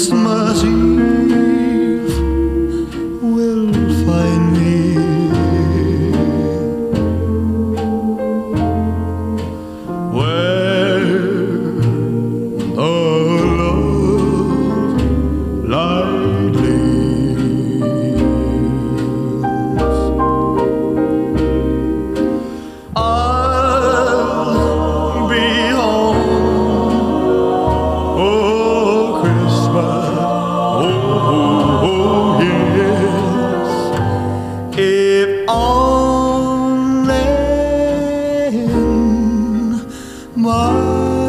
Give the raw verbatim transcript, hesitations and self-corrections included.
Christmas Eve will find me where the love light leaves. I'll be home, oh Christmas, oh, oh yes, if only in my